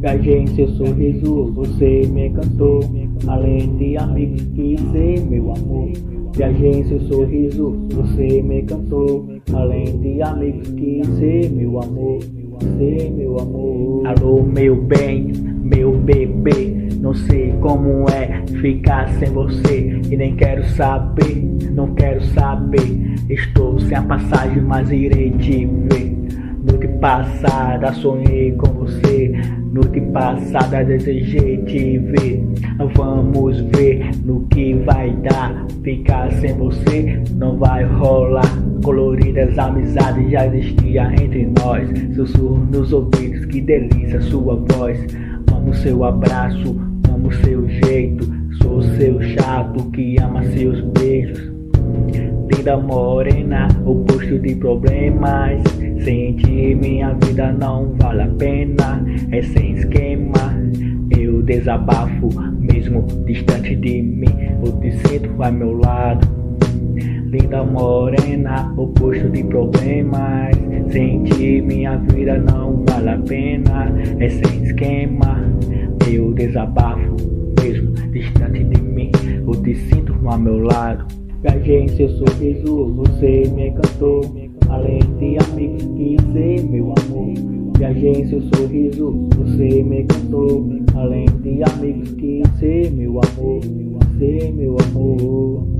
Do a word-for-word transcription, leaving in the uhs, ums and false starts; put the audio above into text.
Viajei em seu sorriso, você me encantou. Além de amigos, quis ser meu amor. Viajei em seu sorriso, você me encantou. Além de amigos, quis ser meu amor. Ser meu amor. Alô, meu bem, meu bebê. Não sei como é ficar sem você. E nem quero saber, não quero saber. Estou sem a passagem, mas irei te ver. Noite passada sonhei com você. Noite passada desejei te ver. Vamos ver no que vai dar. Ficar sem você não vai rolar. Coloridas amizades já existia entre nós. Sussurro nos ouvidos, que delícia sua voz. Amo seu abraço, amo seu jeito. Sou seu chato que ama seus beijos. Linda morena, oposto de problemas. Sem ti minha vida não vale a pena. É sem esquema, eu desabafo. Mesmo distante de mim, eu te sinto ao meu lado. Linda morena, oposto de problemas. Sem ti minha vida não vale a pena. É sem esquema, eu desabafo. Mesmo distante de mim, eu te sinto ao meu lado. Viajei em seu sorriso, você me encantou. Além de amigos, quis ser meu amor. Viajei em seu sorriso, você me encantou. Além de amigos, quis ser meu amor. Ser meu amor.